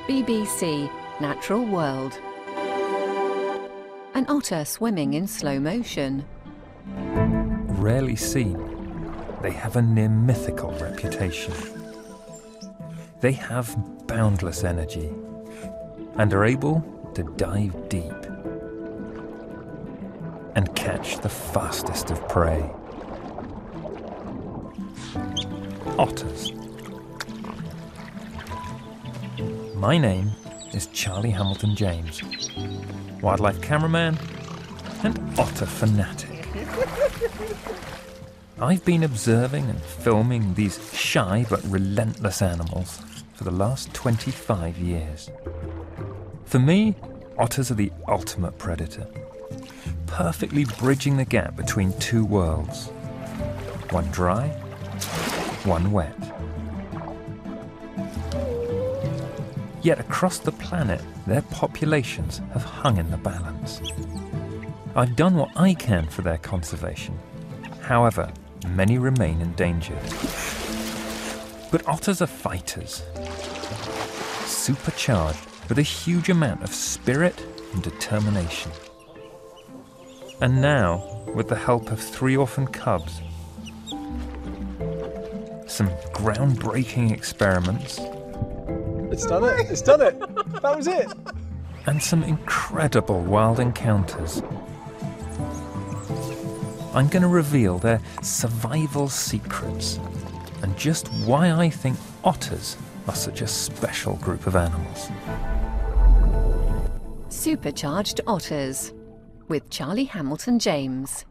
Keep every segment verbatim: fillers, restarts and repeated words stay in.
B B C Natural World. An otter swimming in slow motion. Rarely seen, they have a near mythical reputation. They have boundless energy and are able to dive deep and catch the fastest of prey. Otters. My name is Charlie Hamilton James, wildlife cameraman and otter fanatic. I've been observing and filming these shy but relentless animals for the last twenty-five years. For me, otters are the ultimate predator, perfectly bridging the gap between two worlds, one dry, one wet. Yet across the planet, their populations have hung in the balance. I've done what I can for their conservation. However, many remain endangered. But otters are fighters, supercharged with a huge amount of spirit and determination. And now, with the help of three orphan cubs, some groundbreaking experiments, It's done it, it's done it, that was it. and some incredible wild encounters, I'm going to reveal their survival secrets and just why I think otters are such a special group of animals. Supercharged Otters with Charlie Hamilton James.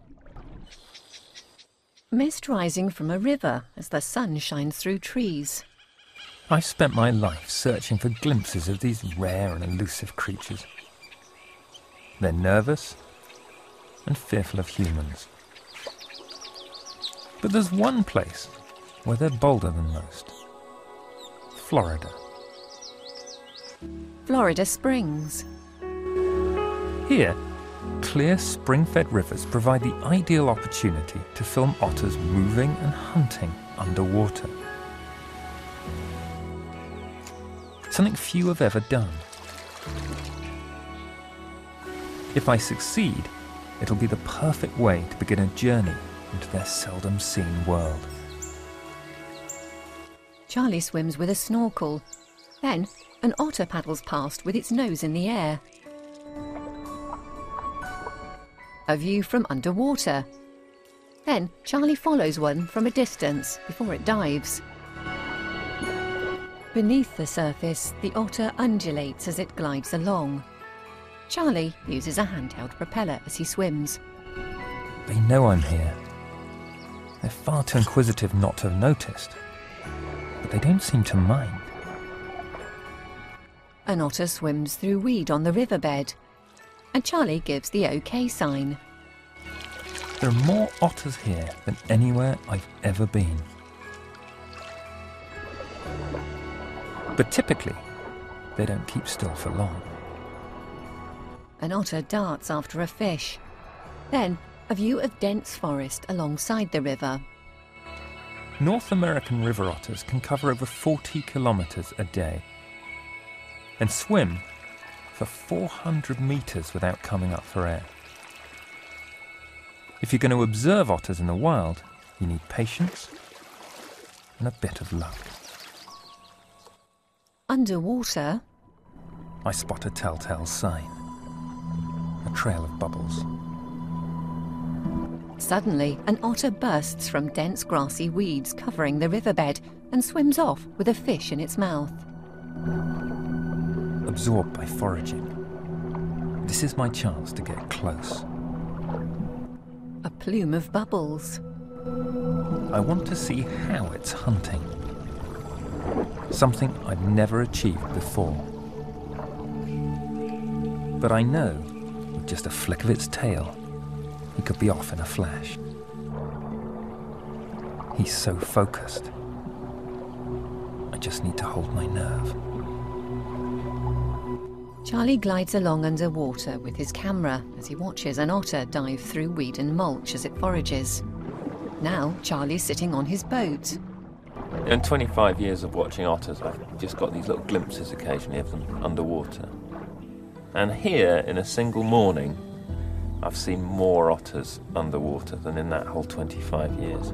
Mist rising from a river as the sun shines through trees. I've spent my life searching for glimpses of these rare and elusive creatures. They're nervous and fearful of humans. But there's one place where they're bolder than most. Florida. Florida Springs. Here, clear spring-fed rivers provide the ideal opportunity to film otters moving and hunting underwater. Something few have ever done. If I succeed, it'll be the perfect way to begin a journey into their seldom seen world. Charlie swims with a snorkel. Then, an otter paddles past with its nose in the air. A view from underwater. Then, Charlie follows one from a distance before it dives. Beneath the surface, the otter undulates as it glides along. Charlie uses a handheld propeller as he swims. They know I'm here. They're far too inquisitive not to have noticed, but they don't seem to mind. An otter swims through weed on the riverbed, and Charlie gives the OK sign. There are more otters here than anywhere I've ever been. But typically, they don't keep still for long. An otter darts after a fish. Then, a view of dense forest alongside the river. North American river otters can cover over forty kilometres a day and swim for four hundred metres without coming up for air. If you're going to observe otters in the wild, you need patience and a bit of luck. Underwater, I spot a telltale sign. A trail of bubbles. suddenly an otter bursts from dense grassy weeds covering the riverbed and swims off with a fish in its mouth. Absorbed by foraging, this is my chance to get close. A plume of bubbles. I want to see how it's hunting. Something I've never achieved before. But I know, with just a flick of its tail, he could be off in a flash. He's so focused. I just need to hold my nerve. Charlie glides along underwater with his camera as he watches an otter dive through weed and mulch as it forages. Now Charlie's sitting on his boat. In twenty-five years of watching otters, I've just got these little glimpses occasionally of them underwater. And here, in a single morning, I've seen more otters underwater than in that whole twenty-five years.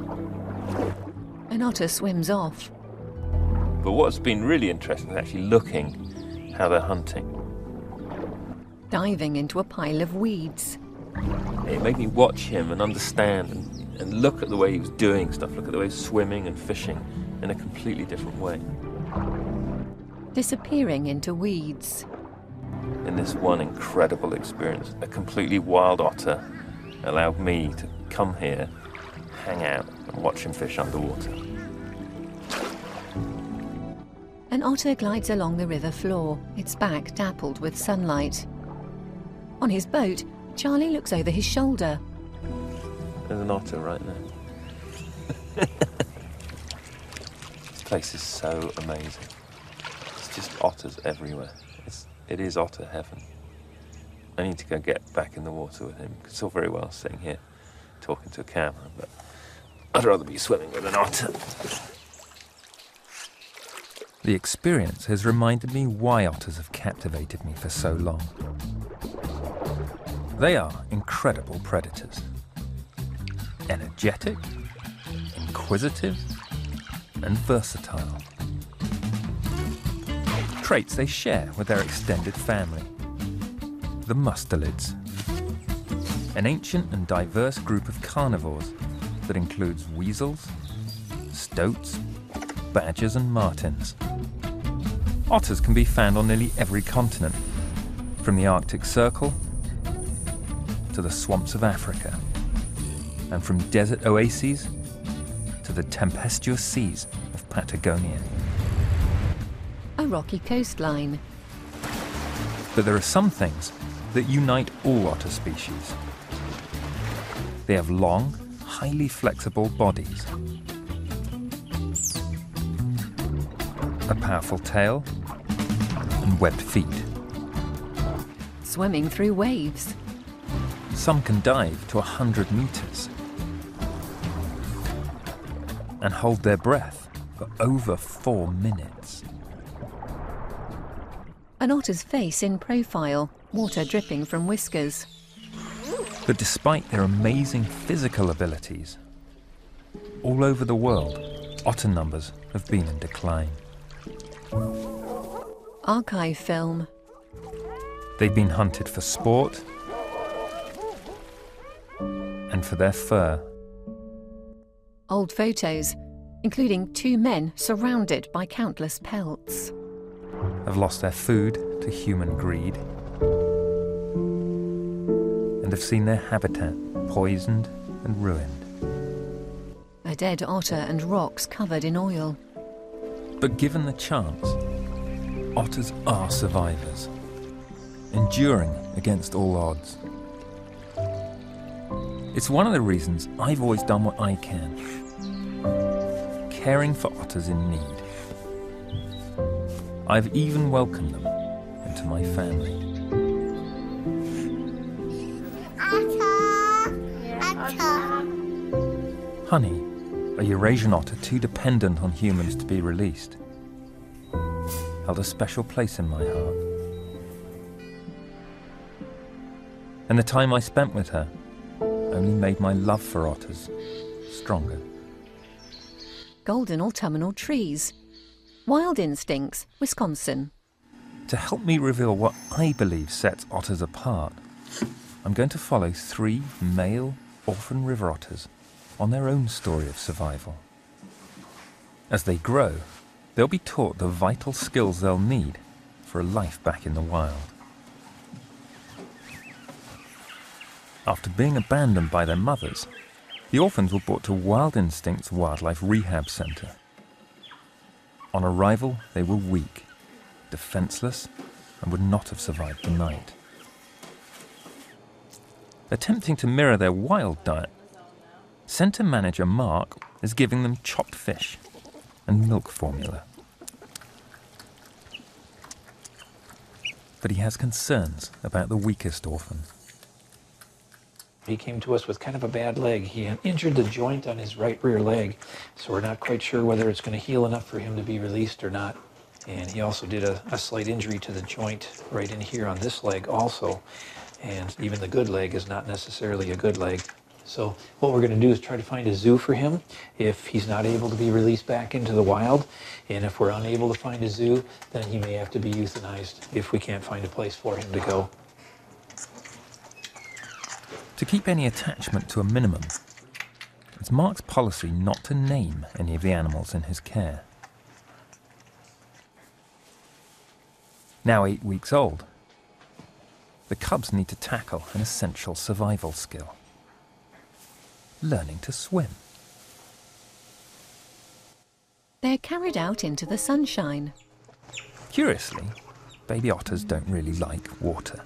An otter swims off. But what's been really interesting is actually looking how they're hunting. Diving into a pile of weeds. It made me watch him and understand and, and look at the way he was doing stuff, look at the way he was swimming and fishing in a completely different way. Disappearing into weeds. In this one incredible experience, a completely wild otter allowed me to come here, hang out and watch him fish underwater. An otter glides along the river floor, its back dappled with sunlight. On his boat, Charlie looks over his shoulder. There's an otter right there. This place is so amazing. It's just otters everywhere. It's, it is otter heaven. I need to go get back in the water with him. It's all very well sitting here talking to a camera, but I'd rather be swimming with an otter. The experience has reminded me why otters have captivated me for so long. They are incredible predators. Energetic, inquisitive, and versatile. Traits they share with their extended family. The mustelids, an ancient and diverse group of carnivores that includes weasels, stoats, badgers and martins. Otters can be found on nearly every continent, from the Arctic Circle to the swamps of Africa, and from desert oases to the tempestuous seas of Patagonia. A rocky coastline. But there are some things that unite all otter species. They have long, highly flexible bodies, a powerful tail, and webbed feet. Swimming through waves. Some can dive to a hundred meters and hold their breath for over four minutes. An otter's face in profile, water dripping from whiskers. But despite their amazing physical abilities, all over the world, otter numbers have been in decline. Archive film. They've been hunted for sport and for their fur. Old photos, including two men surrounded by countless pelts. Have lost their food to human greed and have seen their habitat poisoned and ruined. A dead otter and rocks covered in oil. But given the chance, otters are survivors, enduring against all odds. It's one of the reasons I've always done what I can, caring for otters in need. I've even welcomed them into my family. Honey, a Eurasian otter too dependent on humans to be released, held a special place in my heart. And the time I spent with her only made my love for otters stronger. Golden autumnal trees. Wild Instincts, Wisconsin. To help me reveal what I believe sets otters apart, I'm going to follow three male orphan river otters on their own story of survival. As they grow, they'll be taught the vital skills they'll need for a life back in the wild. After being abandoned by their mothers, the orphans were brought to Wild Instincts Wildlife Rehab Center. On arrival, they were weak, defenseless, and would not have survived the night. Attempting to mirror their wild diet, center manager Mark is giving them chopped fish and milk formula. But he has concerns about the weakest orphan. He came to us with kind of a bad leg. He had injured the joint on his right rear leg, so we're not quite sure whether it's going to heal enough for him to be released or not. And he also did a, a slight injury to the joint right in here on this leg also. And even the good leg is not necessarily a good leg. So what we're going to do is try to find a zoo for him if he's not able to be released back into the wild. And if we're unable to find a zoo, then he may have to be euthanized if we can't find a place for him to go. To keep any attachment to a minimum, it's Mark's policy not to name any of the animals in his care. Now eight weeks old, the cubs need to tackle an essential survival skill: learning to swim. They're carried out into the sunshine. Curiously, baby otters don't really like water.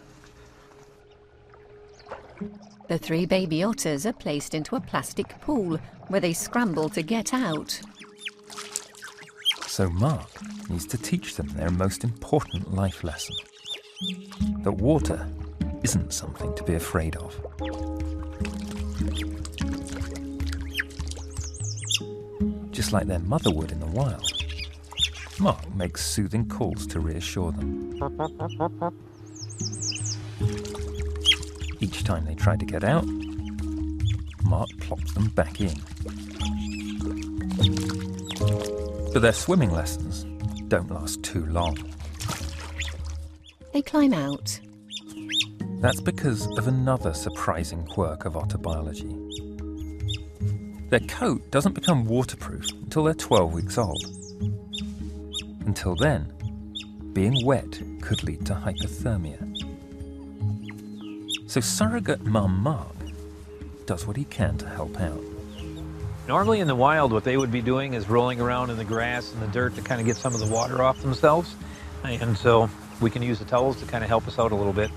The three baby otters are placed into a plastic pool where they scramble to get out. So Mark needs to teach them their most important life lesson: that water isn't something to be afraid of. Just like their mother would in the wild, Mark makes soothing calls to reassure them. Each time they try to get out, Mark plops them back in. But their swimming lessons don't last too long. They climb out. That's because of another surprising quirk of otter biology. Their coat doesn't become waterproof until they're twelve weeks old. Until then, being wet could lead to hypothermia. So surrogate mum Mark does what he can to help out. Normally in the wild, what they would be doing is rolling around in the grass and the dirt to kind of get some of the water off themselves. And so we can use the towels to kind of help us out a little bit.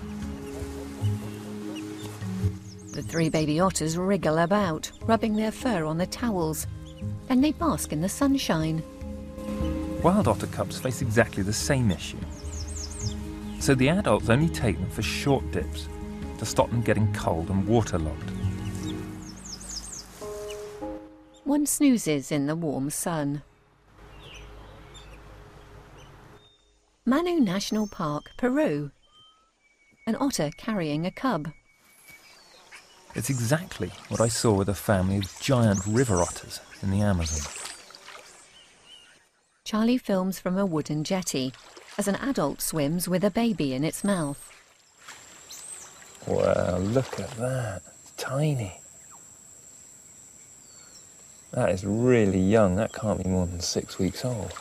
The three baby otters wriggle about, rubbing their fur on the towels. Then they bask in the sunshine. Wild otter cubs face exactly the same issue. So the adults only take them for short dips to stop them getting cold and waterlogged. One snoozes in the warm sun. Manu National Park, Peru. An otter carrying a cub. It's exactly what I saw with a family of giant river otters in the Amazon. Charlie films from a wooden jetty as an adult swims with a baby in its mouth. Wow, look at that. It's tiny. That is really young. That can't be more than six weeks old.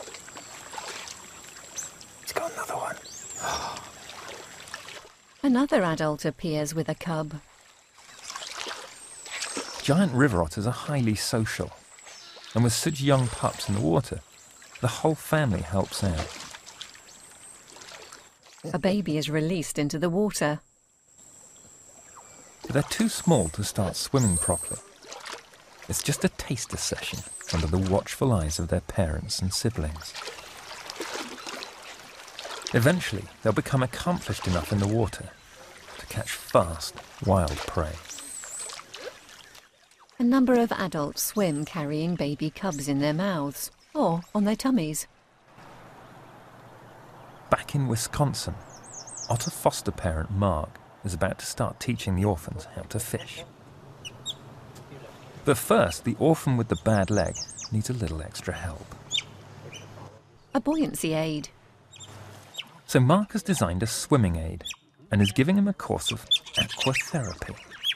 It's got another one. Another adult appears with a cub. Giant river otters are highly social, and with such young pups in the water, the whole family helps out. A baby is released into the water. But they're too small to start swimming properly. It's just a taster session under the watchful eyes of their parents and siblings. Eventually, they'll become accomplished enough in the water to catch fast, wild prey. A number of adults swim carrying baby cubs in their mouths or on their tummies. Back in Wisconsin, otter foster parent Mark is about to start teaching the orphans how to fish. But first, the orphan with the bad leg needs a little extra help. A buoyancy aid. So Mark has designed a swimming aid and is giving him a course of aquatherapy.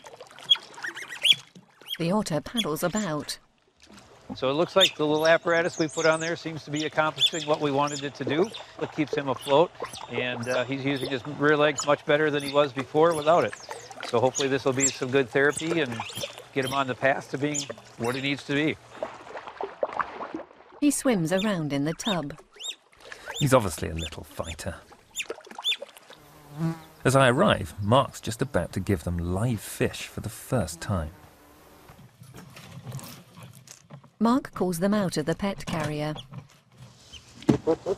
The otter paddles about. So it looks like the little apparatus we put on there seems to be accomplishing what we wanted it to do. It keeps him afloat, and uh, he's using his rear legs much better than he was before without it. So hopefully this will be some good therapy and get him on the path to being what he needs to be. He swims around in the tub. He's obviously a little fighter. As I arrive, Mark's just about to give them live fish for the first time. Mark calls them out of the pet carrier.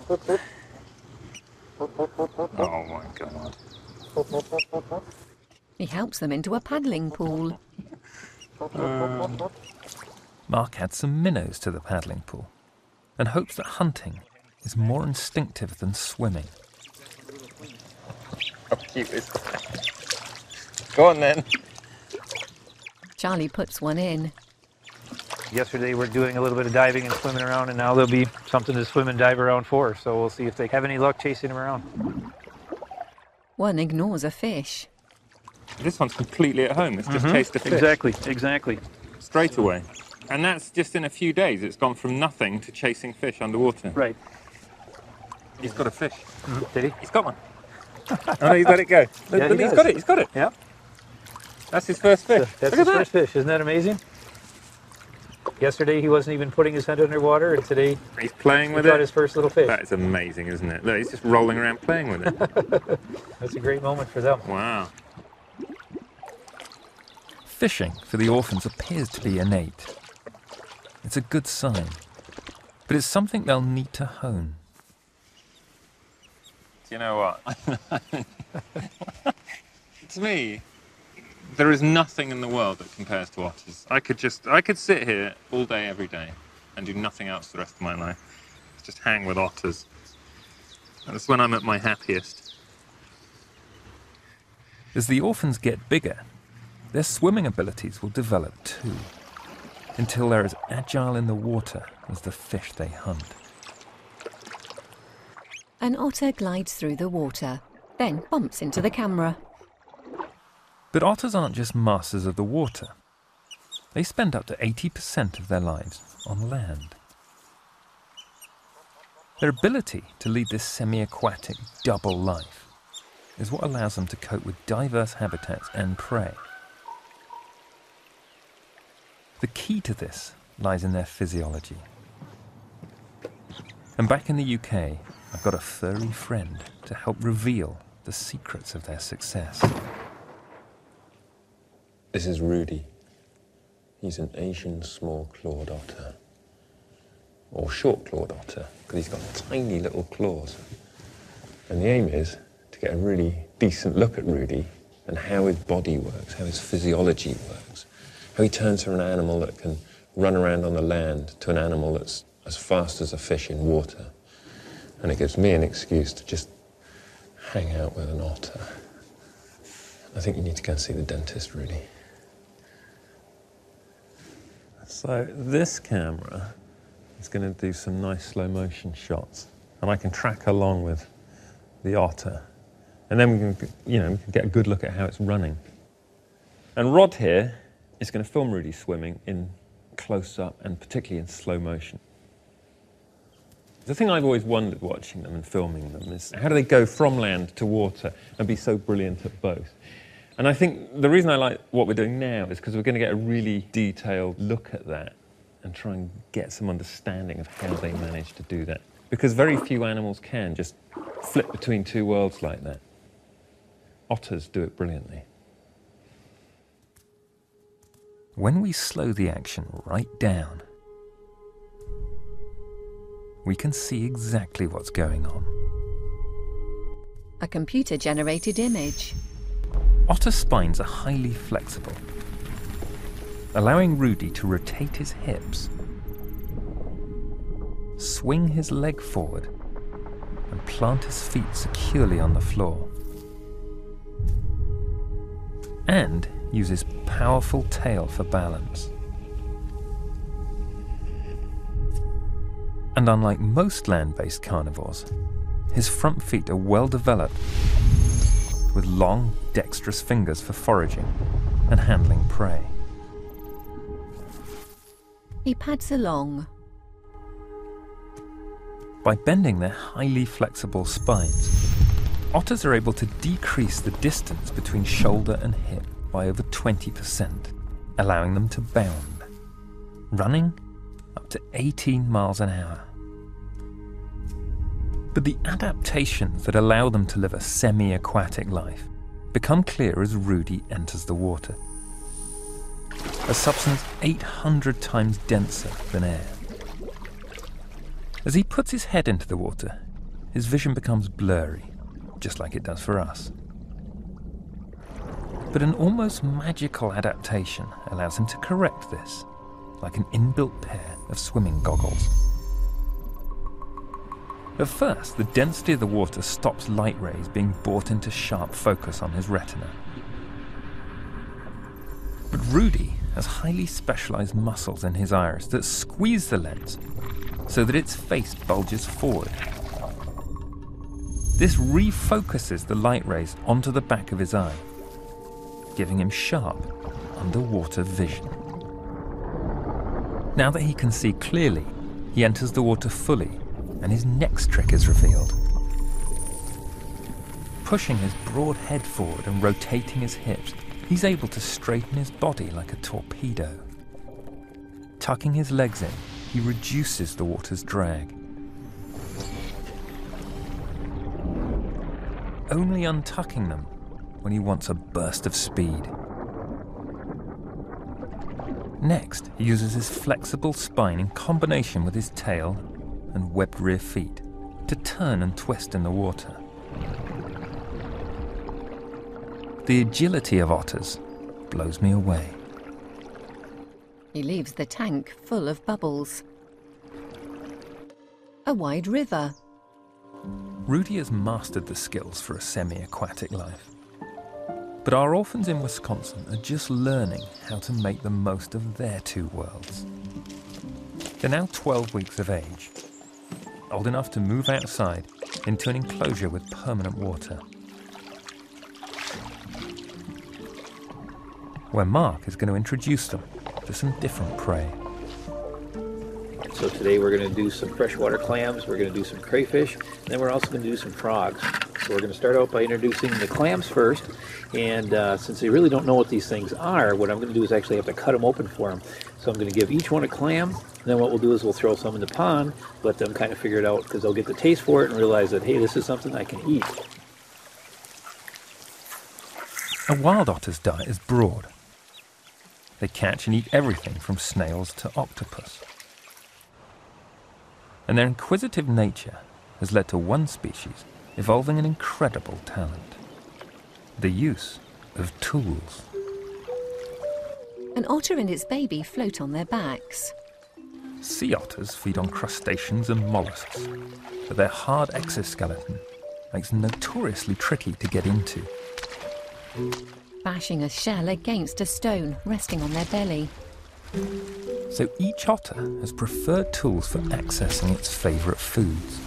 Oh my God. He helps them into a paddling pool. Uh, Mark adds some minnows to the paddling pool and hopes that hunting is more instinctive than swimming. How cute is that? Go on then. Charlie puts one in. Yesterday we're doing a little bit of diving and swimming around, and now there'll be something to swim and dive around for, so we'll see if they have any luck chasing him around. One ignores a fish. This one's completely at home. It's just Mhm. chased a fish. Exactly, exactly. Straight away. And that's just in a few days. It's gone from nothing to chasing fish underwater. Right. He's got a fish. Mhm. Did he? He's got one. Oh no, he's let it go. Look, Yeah, he look, he's does. got it, he's got it. Yeah. That's his first fish. That's Look his at first that. fish. Isn't that amazing? Yesterday he wasn't even putting his head underwater, and today He's playing he with got it. his first little fish. That is amazing, isn't it? Look, he's just rolling around playing with it. That's a great moment for them. Wow. Fishing for the orphans appears to be innate. It's a good sign, but it's something they'll need to hone. Do you know what? To me, there is nothing in the world that compares to otters. I could just, I could sit here all day, every day, and do nothing else the rest of my life. Just hang with otters. That's when I'm at my happiest. As the orphans get bigger, their swimming abilities will develop too, until they're as agile in the water as the fish they hunt. An otter glides through the water, then bumps into the camera. But otters aren't just masters of the water. They spend up to eighty percent of their lives on land. Their ability to lead this semi-aquatic double life is what allows them to cope with diverse habitats and prey. The key to this lies in their physiology. And back in the U K, I've got a furry friend to help reveal the secrets of their success. This is Rudy. He's an Asian small-clawed otter. Or short-clawed otter, because he's got tiny little claws. And the aim is to get a really decent look at Rudy and how his body works, how his physiology works, how he turns from an animal that can run around on the land to an animal that's as fast as a fish in water. And it gives me an excuse to just hang out with an otter. I think you need to go and see the dentist, Rudy. So this camera is going to do some nice slow motion shots, and I can track along with the otter, and then we can, you know, we can get a good look at how it's running. And Rod here is going to film Rudy swimming in close up and particularly in slow motion. The thing I've always wondered watching them and filming them is how do they go from land to water and be so brilliant at both? And I think the reason I like what we're doing now is because we're going to get a really detailed look at that and try and get some understanding of how they manage to do that. Because very few animals can just flip between two worlds like that. Otters do it brilliantly. When we slow the action right down, we can see exactly what's going on. A computer-generated image. Otter spines are highly flexible, allowing Rudy to rotate his hips, swing his leg forward, and plant his feet securely on the floor. And use his powerful tail for balance. And unlike most land-based carnivores, his front feet are well developed, with long, dexterous fingers for foraging and handling prey. He pads along. By bending their highly flexible spines, otters are able to decrease the distance between shoulder and hip by over twenty percent, allowing them to bound, running up to eighteen miles an hour. But the adaptations that allow them to live a semi-aquatic life become clear as Rudy enters the water. A substance eight hundred times denser than air. As he puts his head into the water, his vision becomes blurry, just like it does for us. But an almost magical adaptation allows him to correct this, like an inbuilt pair of swimming goggles. At first, the density of the water stops light rays being brought into sharp focus on his retina. But Rudy has highly specialized muscles in his iris that squeeze the lens so that its face bulges forward. This refocuses the light rays onto the back of his eye, giving him sharp, underwater vision. Now that he can see clearly, he enters the water fully, and his next trick is revealed. Pushing his broad head forward and rotating his hips, he's able to straighten his body like a torpedo. Tucking his legs in, he reduces the water's drag. Only untucking them when he wants a burst of speed. Next, he uses his flexible spine in combination with his tail and webbed rear feet to turn and twist in the water. The agility of otters blows me away. He leaves the tank full of bubbles. A wide river. Rudy has mastered the skills for a semi-aquatic life. But our orphans in Wisconsin are just learning how to make the most of their two worlds. They're now twelve weeks of age, old enough to move outside into an enclosure with permanent water, where Mark is going to introduce them to some different prey. So today we're going to do some freshwater clams, we're going to do some crayfish, and then we're also going to do some frogs. So we're going to start out by introducing the clams first, and uh, since they really don't know what these things are, what I'm going to do is actually have to cut them open for them. So I'm going to give each one a clam, and then what we'll do is we'll throw some in the pond, let them kind of figure it out, because they'll get the taste for it and realize that, hey, this is something I can eat. A wild otter's diet is broad. They catch and eat everything from snails to octopus. And their inquisitive nature has led to one species evolving an incredible talent: the use of tools. An otter and its baby float on their backs. Sea otters feed on crustaceans and mollusks, but their hard exoskeleton makes them notoriously tricky to get into. Bashing a shell against a stone resting on their belly. So each otter has preferred tools for accessing its favourite foods.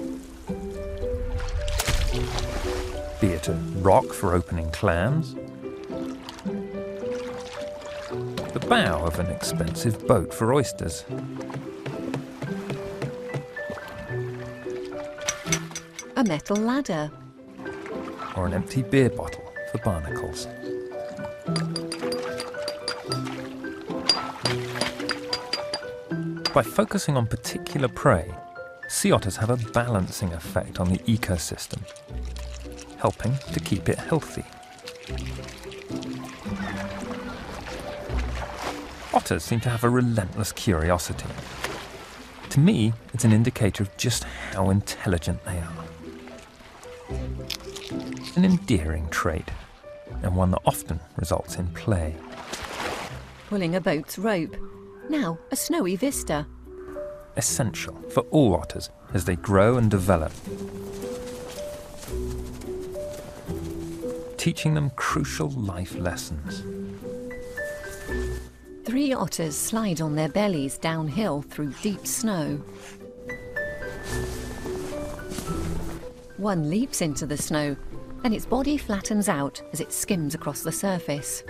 Be it a rock for opening clams, the bow of an expensive boat for oysters, A metal ladder. or an empty beer bottle for barnacles. By focusing on particular prey, sea otters have a balancing effect on the ecosystem, helping to keep it healthy. Otters seem to have a relentless curiosity. To me, it's an indicator of just how intelligent they are. An endearing trait, and one that often results in play. Pulling a boat's rope. Now, a snowy vista. Essential for all otters as they grow and develop. Teaching them crucial life lessons. Three otters slide on their bellies downhill through deep snow. One leaps into the snow, and its body flattens out as it skims across the surface.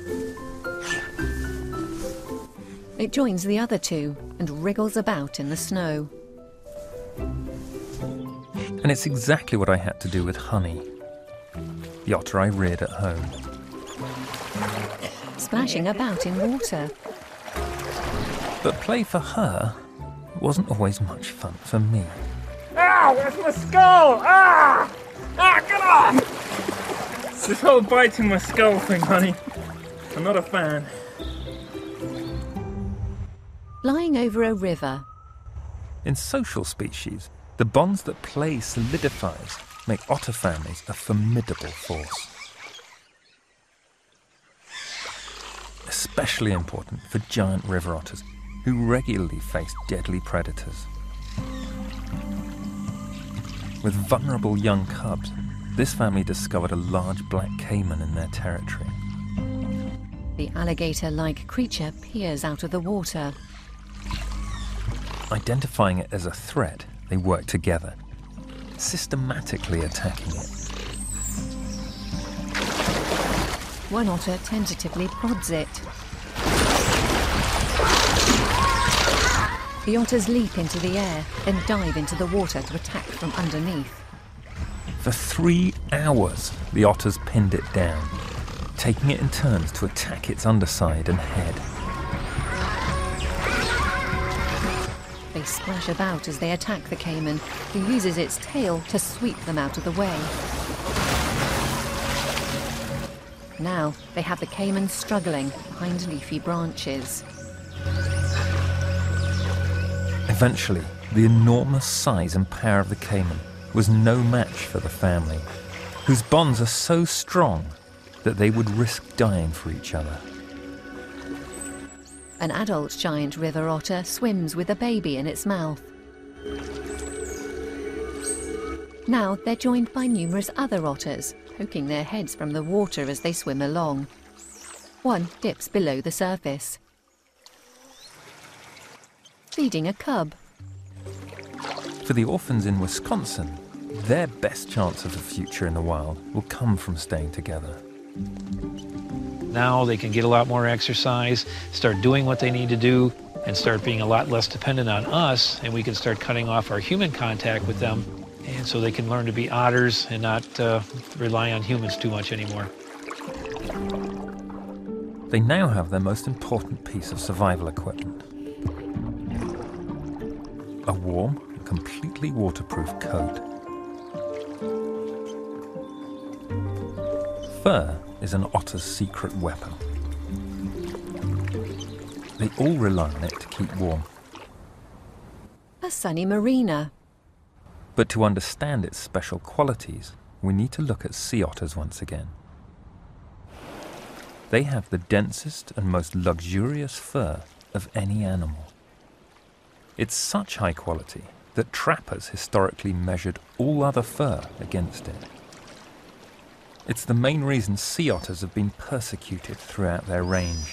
It joins the other two and wriggles about in the snow. And it's exactly what I had to do with Honey, the otter I reared at home. Splashing about in water. But play for her wasn't always much fun for me. Ow! That's my skull! Ah! Ah, get off! It's this whole biting my skull thing, honey. I'm not a fan. Flying over a river. In social species, the bonds that play solidifies make otter families a formidable force. especially important for giant river otters, who regularly face deadly predators. With vulnerable young cubs, this family discovered a large black caiman in their territory. The alligator-like creature peers out of the water. Identifying it as a threat, they work together, systematically attacking it. One otter tentatively prods it. The otters leap into the air, then dive into the water to attack from underneath. For three hours, the otters pinned it down, taking it in turns to attack its underside and head. They splash about as they attack the caiman, who uses its tail to sweep them out of the way. Now they have the caiman struggling behind leafy branches. Eventually, the enormous size and power of the caiman was no match for the family, whose bonds are so strong that they would risk dying for each other. An adult giant river otter swims with a baby in its mouth. Now they're joined by numerous other otters, poking their heads from the water as they swim along. One dips below the surface, feeding a cub. For the orphans in Wisconsin, their best chance of a future in the wild will come from staying together. Now they can get a lot more exercise, start doing what they need to do, and start being a lot less dependent on us, and we can start cutting off our human contact with them, and so they can learn to be otters and not uh, rely on humans too much anymore. They now have their most important piece of survival equipment: a warm, completely waterproof coat. Fur is an otter's secret weapon. They all rely on it to keep warm. A sunny marina. But to understand its special qualities, we need to look at sea otters once again. They have the densest and most luxurious fur of any animal. It's such high quality that trappers historically measured all other fur against it. It's the main reason sea otters have been persecuted throughout their range.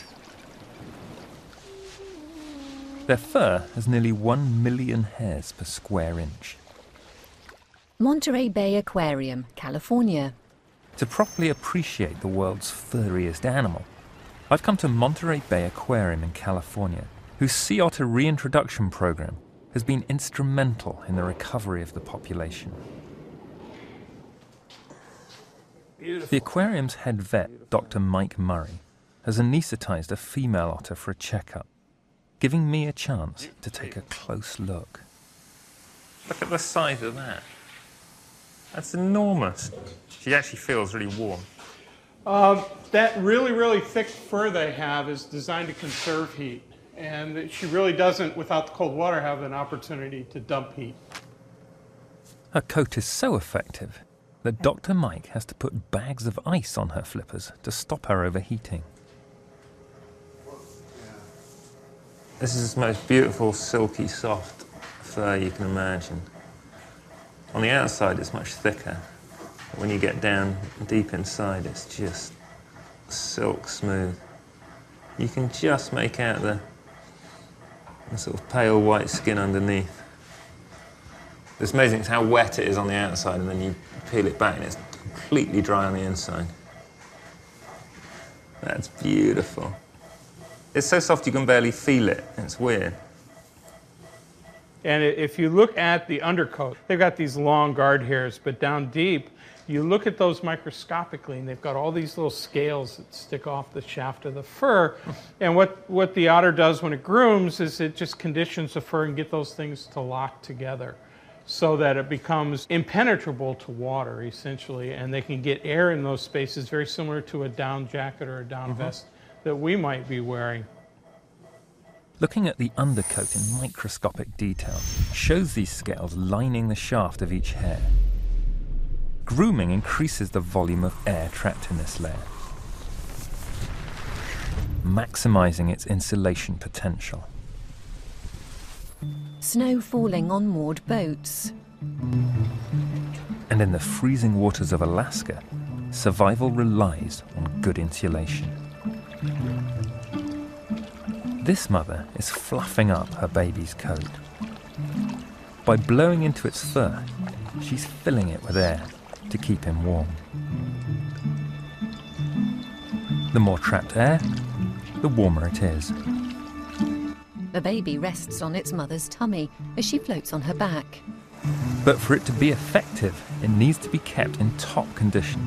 Their fur has nearly one million hairs per square inch. Monterey Bay Aquarium, California. To properly appreciate the world's furriest animal, I've come to Monterey Bay Aquarium in California, whose sea otter reintroduction program has been instrumental in the recovery of the population. Beautiful. The aquarium's head vet, Doctor Mike Murray, has anaesthetized a female otter for a checkup, giving me a chance to take a close look. Look at the size of that. That's enormous. She actually feels really warm. Uh, that really, really thick fur they have is designed to conserve heat. And she really doesn't, without the cold water, have an opportunity to dump heat. Her coat is so effective that Doctor Mike has to put bags of ice on her flippers to stop her overheating. This is the most beautiful, silky, soft fur you can imagine. On the outside, it's much thicker. But when you get down deep inside, it's just silk smooth. You can just make out the, the sort of pale white skin underneath. It's amazing how wet it is on the outside, and then you peel it back and it's completely dry on the inside. That's beautiful. It's so soft you can barely feel it. It's weird. And if you look at the undercoat, they've got these long guard hairs, but down deep, you look at those microscopically, and they've got all these little scales that stick off the shaft of the fur. And what, what the otter does when it grooms is it just conditions the fur and get those things to lock together so that it becomes impenetrable to water, essentially, and they can get air in those spaces, very similar to a down jacket or a down mm-hmm. vest that we might be wearing. Looking at the undercoat in microscopic detail shows these scales lining the shaft of each hair. Grooming increases the volume of air trapped in this layer. maximising its insulation potential. Snow falling on moored boats. And in the freezing waters of Alaska, survival relies on good insulation. This mother is fluffing up her baby's coat. By blowing into its fur, she's filling it with air to keep him warm. The more trapped air, the warmer it is. The baby rests on its mother's tummy as she floats on her back. But for it to be effective, it needs to be kept in top condition.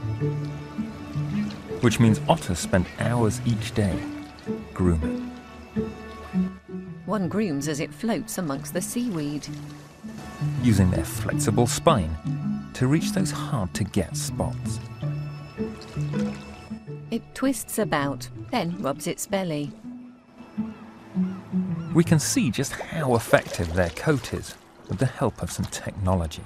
Which means otters spend hours each day grooming. One grooms as it floats amongst the seaweed. Using their flexible spine to reach those hard-to-get spots. It twists about, then rubs its belly. We can see just how effective their coat is with the help of some technology.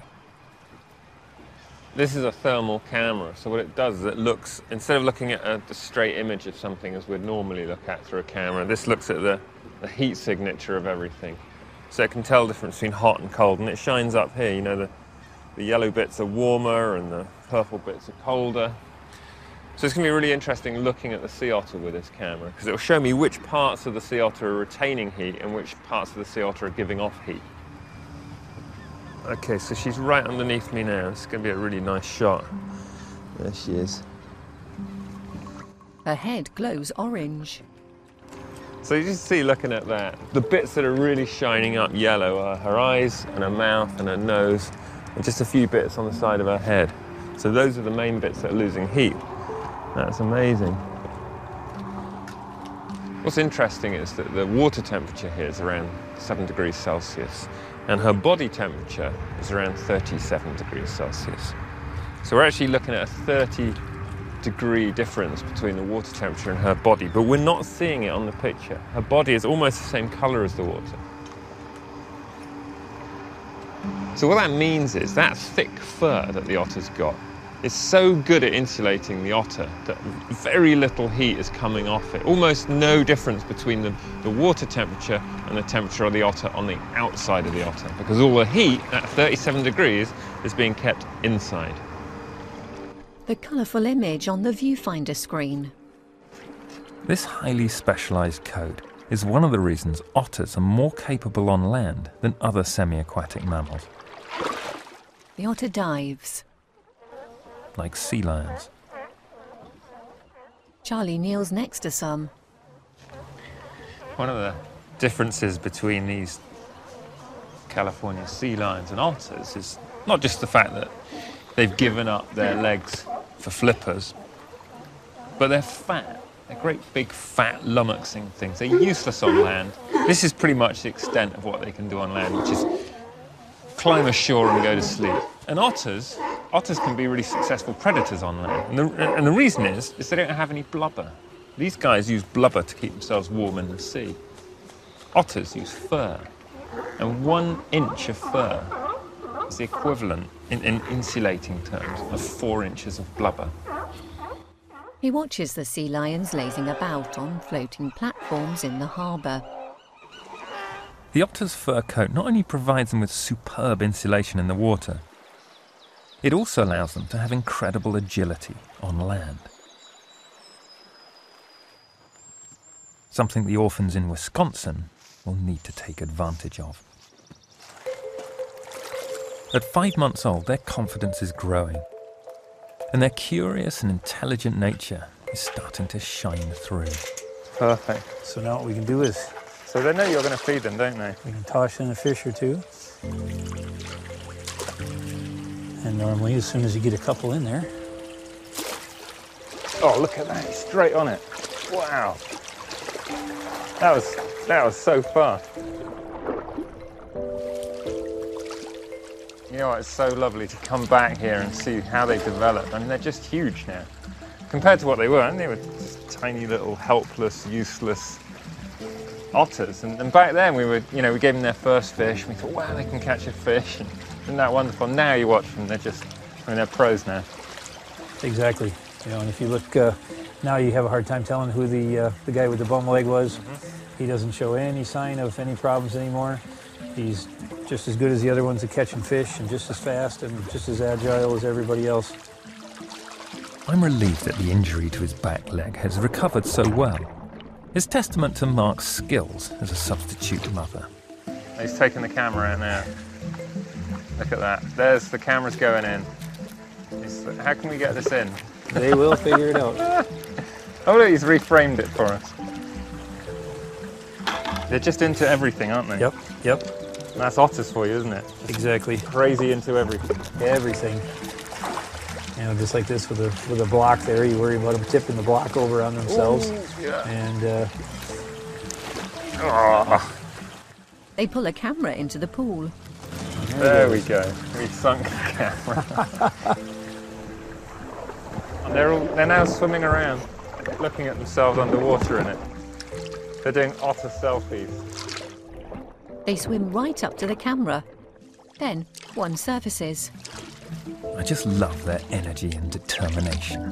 This is a thermal camera, so what it does is it looks, instead of looking at a, the straight image of something as we'd normally look at through a camera, this looks at the, the heat signature of everything. So it can tell the difference between hot and cold, and it shines up here, you know, the, the yellow bits are warmer and the purple bits are colder. So it's going to be really interesting looking at the sea otter with this camera, because it will show me which parts of the sea otter are retaining heat and which parts of the sea otter are giving off heat. Okay, so she's right underneath me now. It's going to be a really nice shot. There she is. Her head glows orange. So you just see, looking at that, the bits that are really shining up yellow are her eyes and her mouth and her nose, and just a few bits on the side of her head. So those are the main bits that are losing heat. That's amazing. What's interesting is that the water temperature here is around seven degrees Celsius, and her body temperature is around thirty-seven degrees Celsius. So we're actually looking at a thirty degree difference between the water temperature and her body, but we're not seeing it on the picture. Her body is almost the same color as the water. So what that means is that thick fur that the otter's got is so good at insulating the otter that very little heat is coming off it. Almost no difference between the, the water temperature and the temperature of the otter on the outside of the otter, because all the heat at thirty-seven degrees is being kept inside. The colourful image on the viewfinder screen. This highly specialised coat is one of the reasons otters are more capable on land than other semi-aquatic mammals. The otter dives. Like sea lions. Charlie kneels next to some. One of the differences between these California sea lions and otters is not just the fact that they've given up their legs for flippers, but they're fat. They're great big fat lummoxing things. They're useless on land. This is pretty much the extent of what they can do on land, which is climb ashore and go to sleep. And otters, otters can be really successful predators on land. And the, and the reason is, is they don't have any blubber. These guys use blubber to keep themselves warm in the sea. Otters use fur. And one inch of fur is the equivalent, in, in insulating terms, of four inches of blubber. He watches the sea lions lazing about on floating platforms in the harbour. The otter's fur coat not only provides them with superb insulation in the water, it also allows them to have incredible agility on land. Something the orphans in Wisconsin will need to take advantage of. At five months old, their confidence is growing, and their curious and intelligent nature is starting to shine through. Perfect. So now what we can do is So they know you're going to feed them, don't they? we can toss in a fish or two. And normally, as soon as you get a couple in there, Oh, look at that, straight on it. Wow. That was, that was so fast. You know what, it's so lovely to come back here and see how they develop. I mean, they're just huge now. Compared to what they were, and they were just tiny little helpless, useless otters. And, and back then we were, you know, we gave them their first fish and we thought, wow, they can catch a fish. And isn't that wonderful? Now you watch them, they're just, I mean, they're pros now. exactly. You know, and if you look uh, now you have a hard time telling who the uh, the guy with the bum leg was. Mm-hmm. He doesn't show any sign of any problems anymore. He's just as good as the other ones at catching fish and just as fast and just as agile as everybody else. I'm relieved that the injury to his back leg has recovered so well. It's testament to Mark's skills as a substitute mother. He's taking the camera out now. Look at that. There's the camera's going in. It's, how can we get this in? They will figure it out. Oh look, he's reframed it for us. They're just into everything, aren't they? Yep, yep. That's otters for you, isn't it? Exactly. Crazy into everything. Everything. You know, just like this with a with a block there, you worry about them tipping the block over on themselves. Ooh, yeah. And uh, oh. They pull a camera into the pool. There we go. We sunk the camera. And they're all, they're now swimming around, looking at themselves underwater in it. They're doing otter selfies. They swim right up to the camera. Then one surfaces. I just love their energy and determination.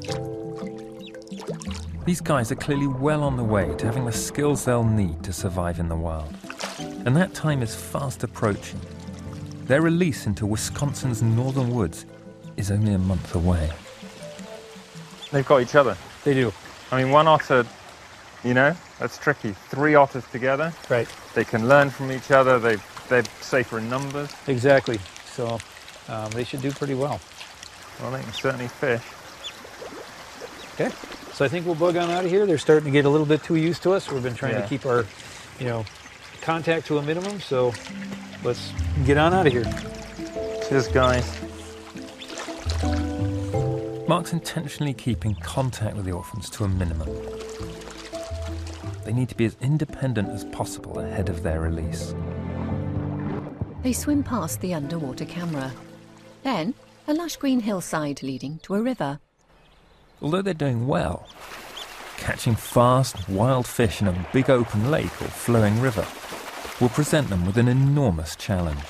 These guys are clearly well on the way to having the skills they'll need to survive in the wild. And that time is fast approaching. Their release into Wisconsin's northern woods is only a month away. They've got each other. They do. I mean, one otter, you know, that's tricky. Three otters together. Right. They can learn from each other. They, they're safer in numbers. Exactly. So um, they should do pretty well. Well, they can certainly fish. Okay. So I think we'll bug on out of here. They're starting to get a little bit too used to us. We've been trying Yeah. to keep our, you know, contact to a minimum. So let's get on out of here. Cheers, guys. Mark's intentionally keeping contact with the orphans to a minimum. They need to be as independent as possible ahead of their release. They swim past the underwater camera. Then a lush green hillside leading to a river. Although they're doing well, catching fast, wild fish in a big open lake or flowing river will present them with an enormous challenge.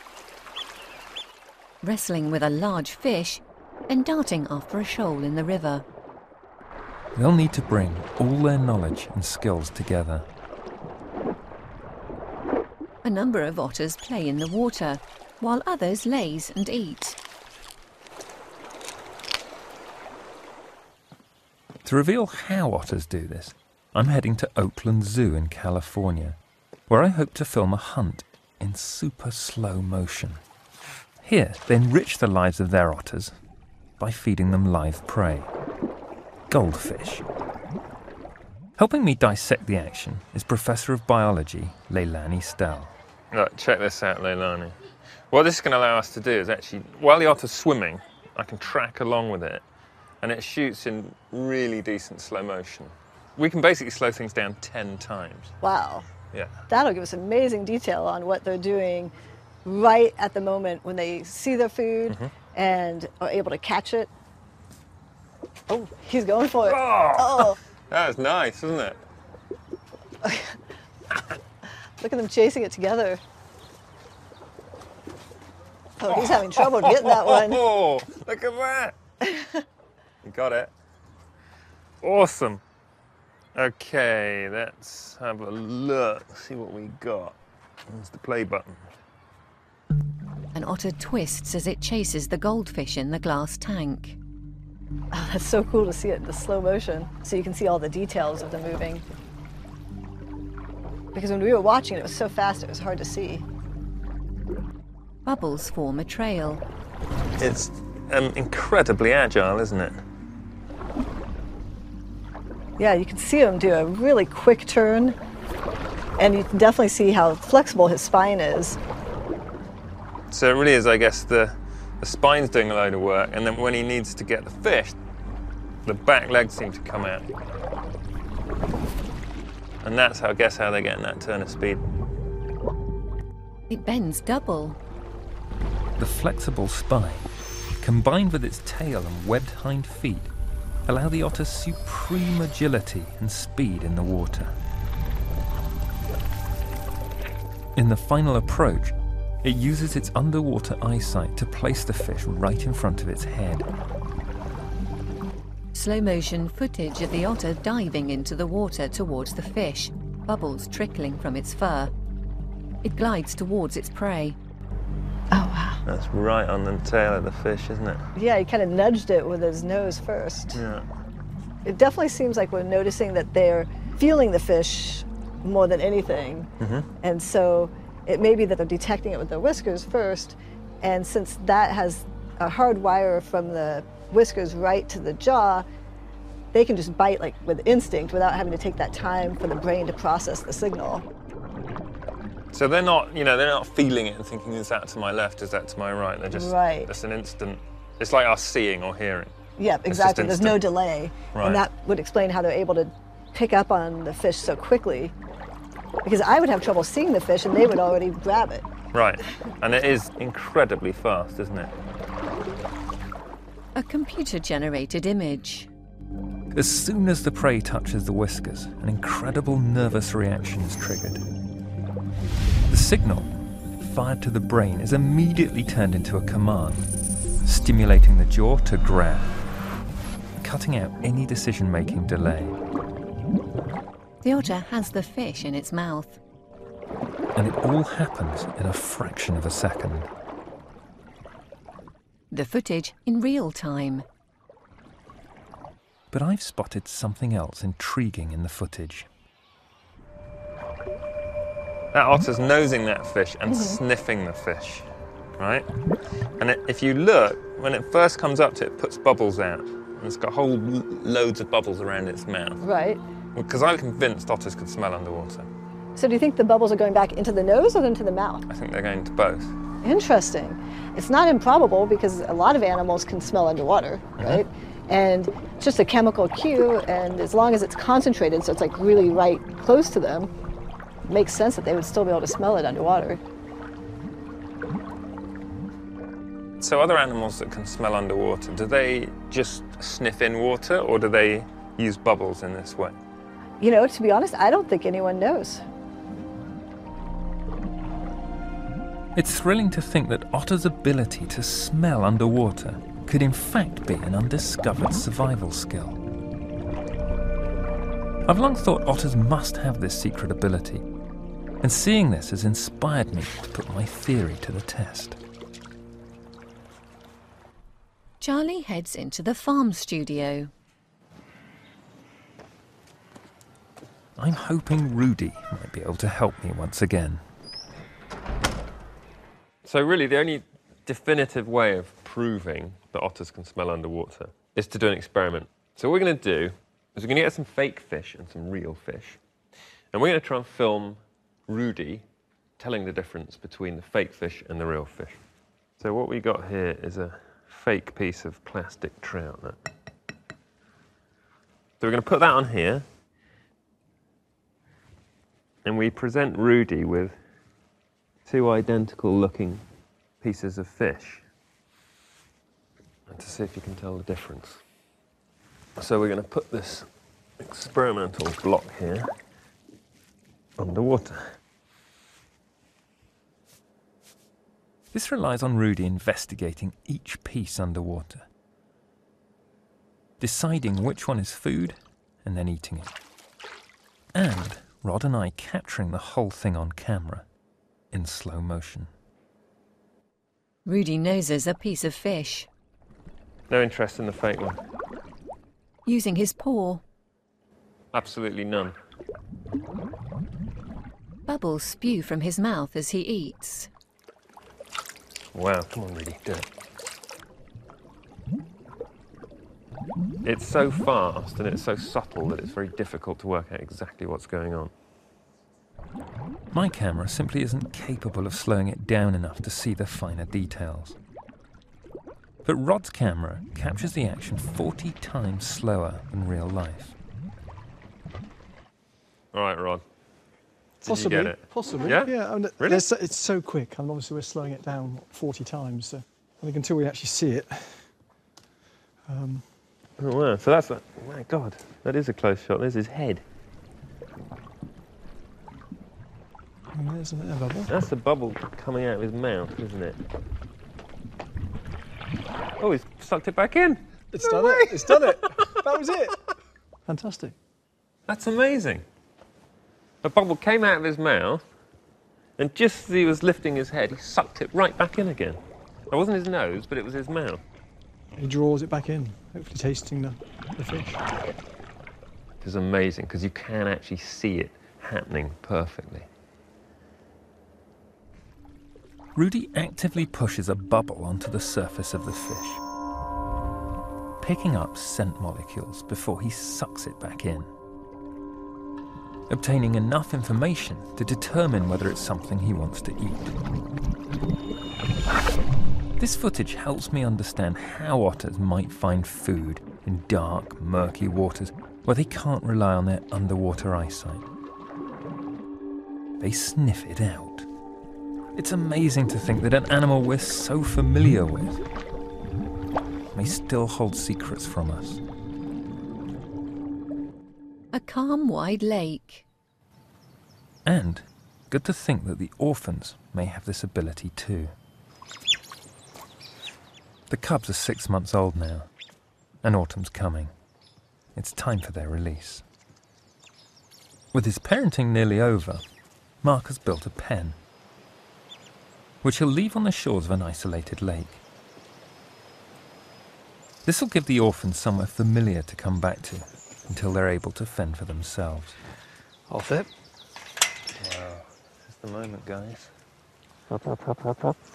Wrestling with a large fish and darting after a shoal in the river. They'll need to bring all their knowledge and skills together. A number of otters play in the water, while others laze and eat. To reveal how otters do this, I'm heading to Oakland Zoo in California, where I hope to film a hunt in super slow motion. Here, they enrich the lives of their otters by feeding them live prey. Goldfish. Helping me dissect the action is Professor of Biology, Leilani Stell. Look, check this out, Leilani. What this is going to allow us to do is actually, while the otter's swimming, I can track along with it, and it shoots in really decent slow motion. We can basically slow things down ten times. Wow. Yeah. That'll give us amazing detail on what they're doing right at the moment when they see their food mm-hmm. and are able to catch it. Oh, he's going for it. Oh, oh. That was nice, isn't it? Look at them chasing it together. Oh, he's having trouble getting that one. Oh, look at that. You got it. Awesome. Okay, let's have a look, see what we got. There's the play button. An otter twists as it chases the goldfish in the glass tank. Oh, that's so cool to see it in the slow motion, so you can see all the details of the moving. Because when we were watching it, it was so fast it was hard to see. Bubbles form a trail. It's um, incredibly agile, isn't it? Yeah, you can see him do a really quick turn, and you can definitely see how flexible his spine is. So it really is, I guess, the, the spine's doing a load of work, and then when he needs to get the fish, the back legs seem to come out. And that's, how, I guess, how they're getting that turn of speed. It bends double. The flexible spine, combined with its tail and webbed hind feet, allow the otter's supreme agility and speed in the water. In the final approach, it uses its underwater eyesight to place the fish right in front of its head. slow-motion footage of the otter diving into the water towards the fish, bubbles trickling from its fur. It glides towards its prey. Oh, wow. That's right on the tail of the fish, isn't it? Yeah, he kind of nudged it with his nose first. Yeah. It definitely seems like we're noticing that they're feeling the fish more than anything. Mm-hmm. And so it may be that they're detecting it with their whiskers first. And since that has a hard wire from the whiskers right to the jaw, they can just bite like with instinct without having to take that time for the brain to process the signal. So they're not, you know, they're not feeling it and thinking, is that to my left, is that to my right? They're just, right. It's an instant, it's like us seeing or hearing. Yeah, exactly. There's no delay. Right. And that would explain how they're able to pick up on the fish so quickly. Because I would have trouble seeing the fish and they would already grab it. Right. And it is incredibly fast, isn't it? A computer-generated image. As soon as the prey touches the whiskers, an incredible nervous reaction is triggered. The signal, fired to the brain, is immediately turned into a command, stimulating the jaw to grab, cutting out any decision-making delay. The otter has the fish in its mouth. And it all happens in a fraction of a second. The footage in real time. But I've spotted something else intriguing in the footage. That otter's nosing that fish and sniffing the fish, right? And it, if you look, when it first comes up to it, it puts bubbles out. And it's got whole loads of bubbles around its mouth. Right. Because I'm convinced otters can smell underwater. So do you think the bubbles are going back into the nose or into the mouth? I think they're going to both. Interesting. It's not improbable because a lot of animals can smell underwater, Mm-hmm. right? And it's just a chemical cue, and as long as it's concentrated, so it's like really right close to them, it makes sense that they would still be able to smell it underwater. So other animals that can smell underwater, do they just sniff in water or do they use bubbles in this way? You know, to be honest, I don't think anyone knows. It's thrilling to think that otters' ability to smell underwater could in fact be an undiscovered survival skill. I've long thought otters must have this secret ability, and seeing this has inspired me to put my theory to the test. Charlie heads into the farm studio. I'm hoping Rudy might be able to help me once again. So really the only definitive way of proving that otters can smell underwater is to do an experiment. So what we're going to do is we're going to get some fake fish and some real fish. And we're going to try and film Rudy telling the difference between the fake fish and the real fish. So what we got here is a fake piece of plastic trout net. So we're going to put that on here. And we present Rudy with two identical looking pieces of fish. And to see if you can tell the difference. So we're going to put this experimental block here underwater. This relies on Rudy investigating each piece underwater, deciding which one is food and then eating it. And Rod and I capturing the whole thing on camera in slow motion. Rudy noses a piece of fish. No interest in the fake one? Using his paw, Absolutely none. bubbles spew from his mouth as he eats. Wow, come on, Rudy, do it. It's so fast and it's so subtle that it's very difficult to work out exactly what's going on. My camera simply isn't capable of slowing it down enough to see the finer details. But Rod's camera captures the action forty times slower than real life. All right, Rod. Did Possibly, you get it? possibly. Yeah? Yeah. I mean, Really? there's so- it's so quick, and obviously we're slowing it down what, forty times. So I think until we actually see it. Um, Oh, wow. So that's, a, oh my God, that is a close shot. There's his head. and there's another bubble. That's the bubble coming out of his mouth, isn't it? Oh, he's sucked it back in. It's done it. It's done it. That was it. Fantastic. That's amazing. A bubble came out of his mouth, and just as he was lifting his head, he sucked it right back in again. It wasn't his nose, but it was his mouth. He draws it back in, hopefully tasting the, the fish. It is amazing, because you can actually see it happening perfectly. Rudy actively pushes a bubble onto the surface of the fish, picking up scent molecules before he sucks it back in, obtaining enough information to determine whether it's something he wants to eat. This footage helps me understand how otters might find food in dark, murky waters where they can't rely on their underwater eyesight. They sniff it out. It's amazing to think that an animal we're so familiar with may still hold secrets from us. A calm, wide lake. And good to think that the orphans may have this ability too. The cubs are six months old now, and autumn's coming. It's time for their release. With his parenting nearly over, Mark has built a pen, which he'll leave on the shores of an isolated lake. This will give the orphans somewhere familiar to come back to until they're able to fend for themselves. All fit? Wow, this is the moment, guys. Up, up, up, up, up.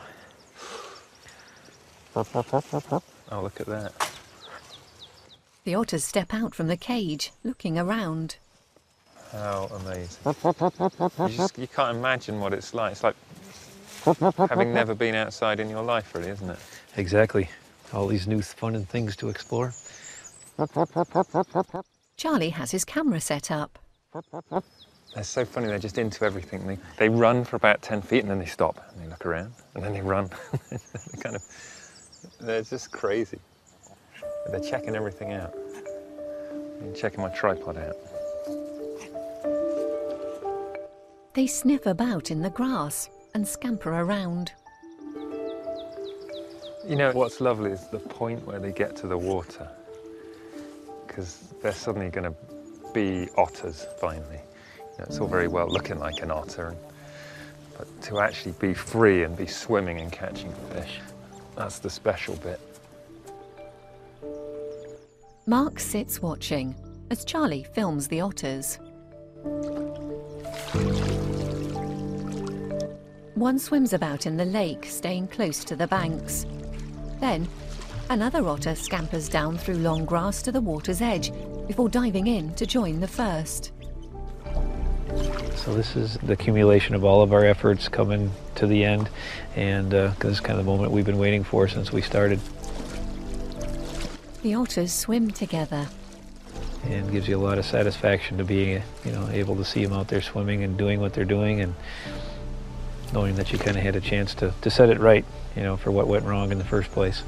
Up, up, up, up, up. Oh, look at that. The otters step out from the cage, looking around. How amazing. Up, up, up, up, up, You, up, just, you can't imagine what it's like. It's like up, up, up, having up, never been outside in your life, really, isn't it? Exactly. All these new fun and things to explore. Up, up, up, up, up, up, up. Charlie has his camera set up. Up, up, up. They're so funny, they're just into everything. They, they run for about ten feet and then they stop and they look around and then they run. They're kind of, they're just crazy. They're checking everything out. I'm checking my tripod out. They sniff about in the grass and scamper around. You know, what's lovely is the point where they get to the water, because they're suddenly going to be otters, finally. You know, it's all very well looking like an otter, and, but to actually be free and be swimming and catching fish, that's the special bit. Mark sits watching as Charlie films the otters. One swims about in the lake, staying close to the banks. Then, another otter scampers down through long grass to the water's edge before diving in to join the first. So this is the accumulation of all of our efforts coming to the end, and uh, this is kind of the moment we've been waiting for since we started. The otters swim together. And gives you a lot of satisfaction to be, you know, able to see them out there swimming and doing what they're doing, and knowing that you kind of had a chance to, to set it right, you know, for what went wrong in the first place.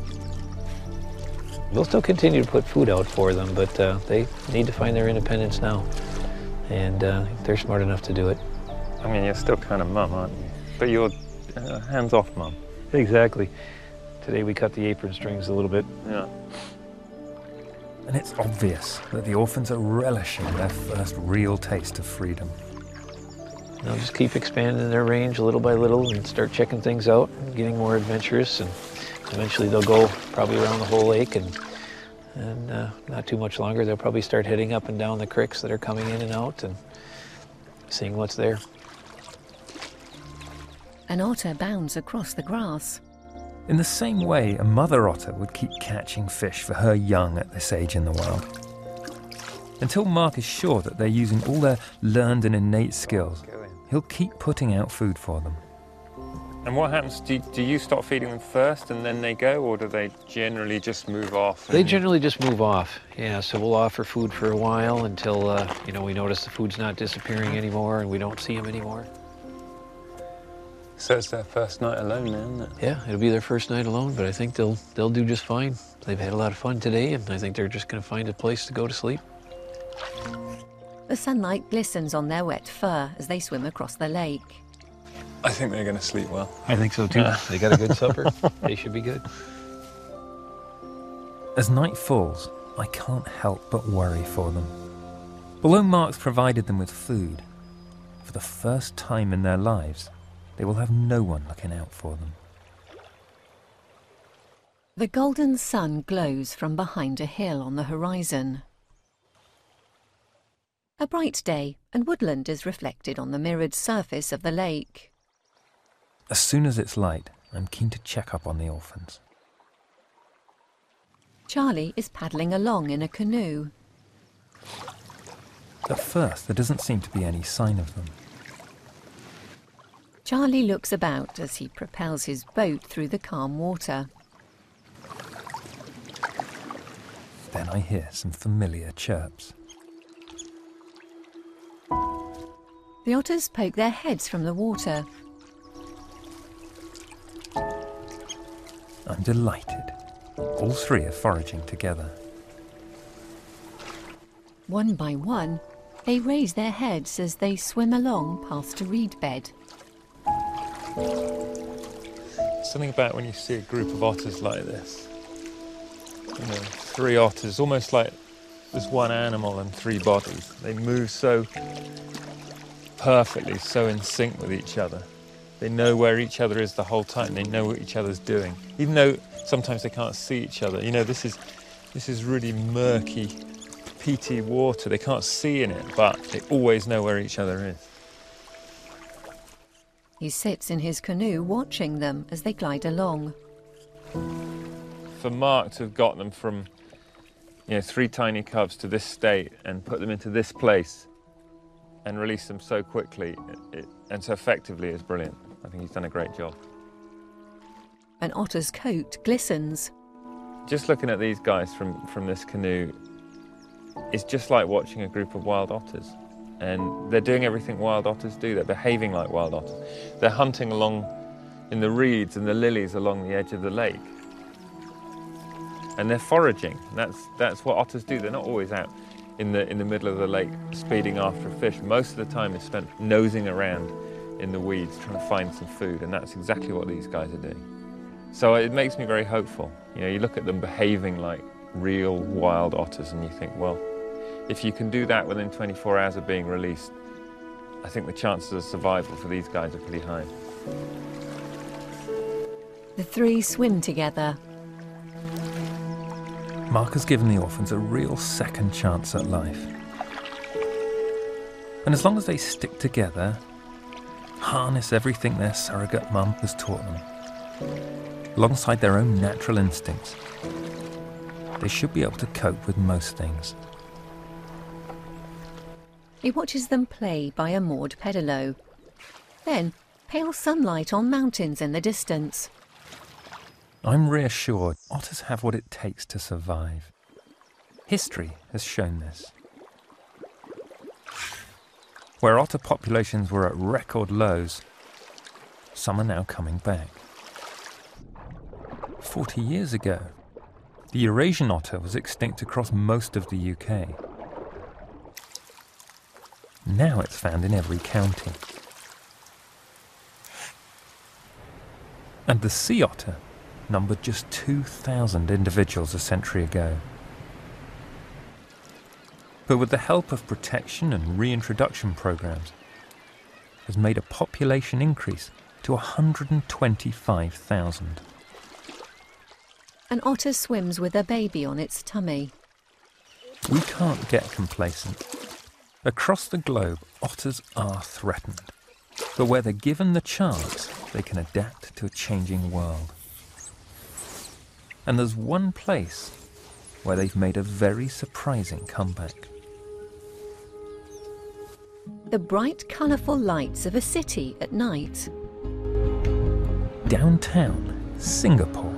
We'll still continue to put food out for them, but uh, they need to find their independence now. And uh, they're smart enough to do it. I mean, you're still kind of mum, aren't you? But you're uh, hands-off mum. Exactly. Today we cut the apron strings a little bit. Yeah. And it's obvious that the orphans are relishing their first real taste of freedom. You know, just keep expanding their range little by little and start checking things out and getting more adventurous, and eventually they'll go probably around the whole lake, and and uh, not too much longer they'll probably start heading up and down the creeks that are coming in and out and seeing what's there. An otter bounds across the grass. In the same way a mother otter would keep catching fish for her young at this age in the wild. Until Mark is sure that they're using all their learned and innate skills, he'll keep putting out food for them. And what happens? Do, do you stop feeding them first and then they go, or do they generally just move off? They generally just move off, yeah. So we'll offer food for a while until, uh, you know, we notice the food's not disappearing anymore and we don't see them anymore. So it's their first night alone now, isn't it? Yeah, it'll be their first night alone, but I think they'll, they'll do just fine. They've had a lot of fun today, and I think they're just going to find a place to go to sleep. The sunlight glistens on their wet fur as they swim across the lake. I think they're going to sleep well. I think so too. Yeah. They got a good supper. They should be good. As night falls, I can't help but worry for them. Although Mark's provided them with food, for the first time in their lives, they will have no one looking out for them. The golden sun glows from behind a hill on the horizon. A bright day, and woodland is reflected on the mirrored surface of the lake. As soon as it's light, I'm keen to check up on the orphans. Charlie is paddling along in a canoe. At first, there doesn't seem to be any sign of them. Charlie looks about as he propels his boat through the calm water. Then I hear some familiar chirps. The otters poke their heads from the water. I'm delighted. All three are foraging together. One by one, they raise their heads as they swim along past a reed bed. Something about when you see a group of otters like this. You know, three otters, almost like there's one animal and three bodies. They move so perfectly, so in sync with each other. They know where each other is the whole time. They know what each other's doing. Even though sometimes they can't see each other. You know, this is, this is really murky, peaty water. They can't see in it, but they always know where each other is. He sits in his canoe watching them as they glide along. For Mark to have got them from, you know, three tiny cubs to this state and put them into this place and release them so quickly it, it, and so effectively is brilliant. I think he's done a great job. An otter's coat glistens. Just looking at these guys from, from this canoe is just like watching a group of wild otters. And they're doing everything wild otters do. They're behaving like wild otters. They're hunting along in the reeds and the lilies along the edge of the lake. And they're foraging. That's, that's what otters do. They're not always out in the, in the middle of the lake speeding after a fish. Most of the time is spent nosing around in the weeds trying to find some food, and that's exactly what these guys are doing. So it makes me very hopeful. You know, you look at them behaving like real wild otters and you think, well, if you can do that within twenty-four hours of being released, I think the chances of survival for these guys are pretty high. The three swim together. Mark has given the orphans a real second chance at life. And as long as they stick together, harness everything their surrogate mum has taught them, alongside their own natural instincts, they should be able to cope with most things. He watches them play by a moored pedalo. Then, pale sunlight on mountains in the distance. I'm reassured otters have what it takes to survive. History has shown this. Where otter populations were at record lows, some are now coming back. Forty years ago, the Eurasian otter was extinct across most of the U K. Now it's found in every county. And the sea otter numbered just two thousand individuals a century ago. But with the help of protection and reintroduction programs, has made a population increase to one hundred twenty-five thousand. An otter swims with a baby on its tummy. We can't get complacent. Across the globe, otters are threatened. But where they're given the chance, they can adapt to a changing world. And there's one place where they've made a very surprising comeback. The bright, colourful lights of a city at night. Downtown Singapore.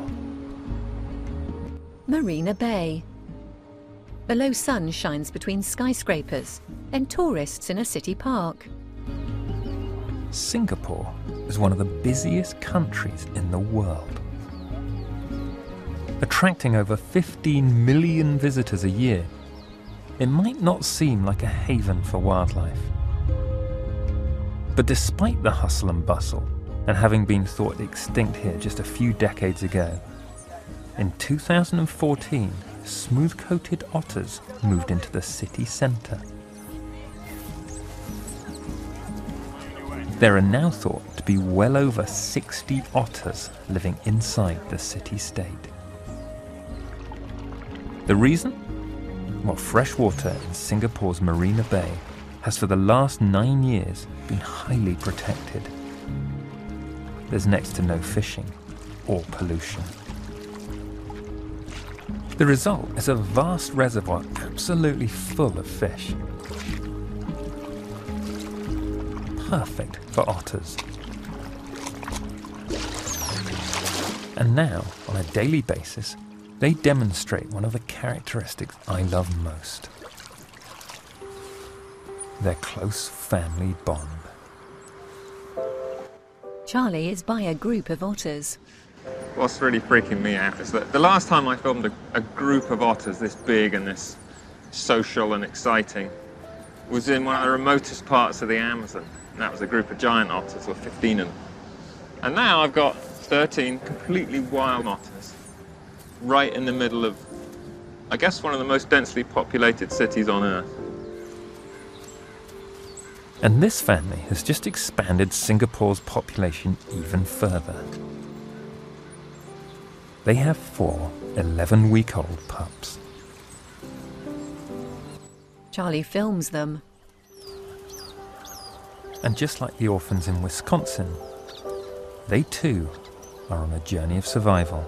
Marina Bay. The low sun shines between skyscrapers, then tourists in a city park. Singapore is one of the busiest countries in the world, attracting over fifteen million visitors a year. It might not seem like a haven for wildlife. But despite the hustle and bustle, and having been thought extinct here just a few decades ago, in two thousand fourteen, smooth-coated otters moved into the city centre. There are now thought to be well over sixty otters living inside the city-state. The reason? Well, freshwater in Singapore's Marina Bay has for the last nine years been highly protected. There's next to no fishing or pollution. The result is a vast reservoir absolutely full of fish. Perfect for otters. And now, on a daily basis, they demonstrate one of the characteristics I love most: their close family bond. Charlie is by a group of otters. What's really freaking me out is that the last time I filmed a, a group of otters this big and this social and exciting was in one of the remotest parts of the Amazon. And that was a group of giant otters, or fifteen of them. And now I've got thirteen completely wild otters right in the middle of, I guess, one of the most densely populated cities on Earth. And this family has just expanded Singapore's population even further. They have four eleven-week-old pups. Charlie films them. And just like the orphans in Wisconsin, they too are on a journey of survival.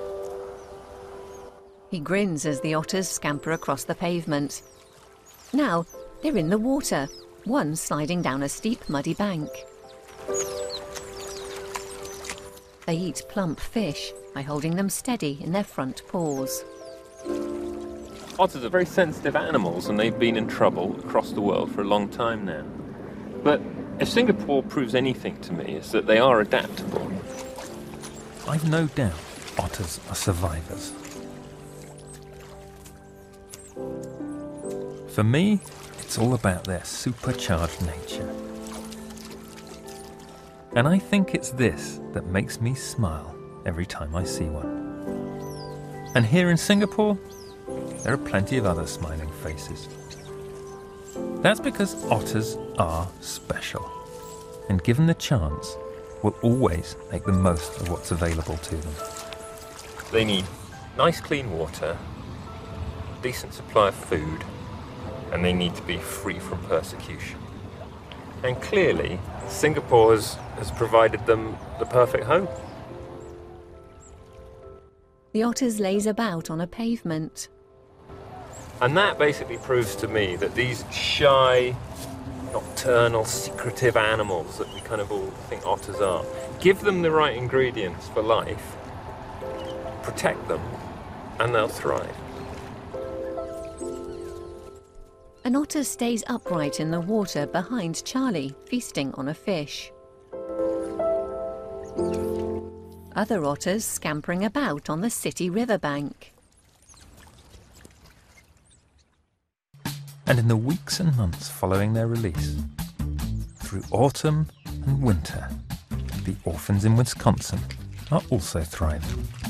He grins as the otters scamper across the pavement. Now they're in the water, one sliding down a steep, muddy bank. They eat plump fish by holding them steady in their front paws. Otters are very sensitive animals, and they've been in trouble across the world for a long time now. But if Singapore proves anything to me, it's that they are adaptable. I've no doubt otters are survivors. For me, it's all about their supercharged nature. And I think it's this that makes me smile every time I see one. And here in Singapore, there are plenty of other smiling faces. That's because otters are special, and given the chance, will always make the most of what's available to them. They need nice clean water, decent supply of food, and they need to be free from persecution. And clearly, Singapore has, has provided them the perfect home. The otters laze about on a pavement. And that basically proves to me that these shy, nocturnal, secretive animals that we kind of all think otters are, give them the right ingredients for life, protect them, and they'll thrive. An otter stays upright in the water behind Charlie, feasting on a fish. Other otters scampering about on the city riverbank. And in the weeks and months following their release, through autumn and winter, the orphans in Wisconsin are also thriving.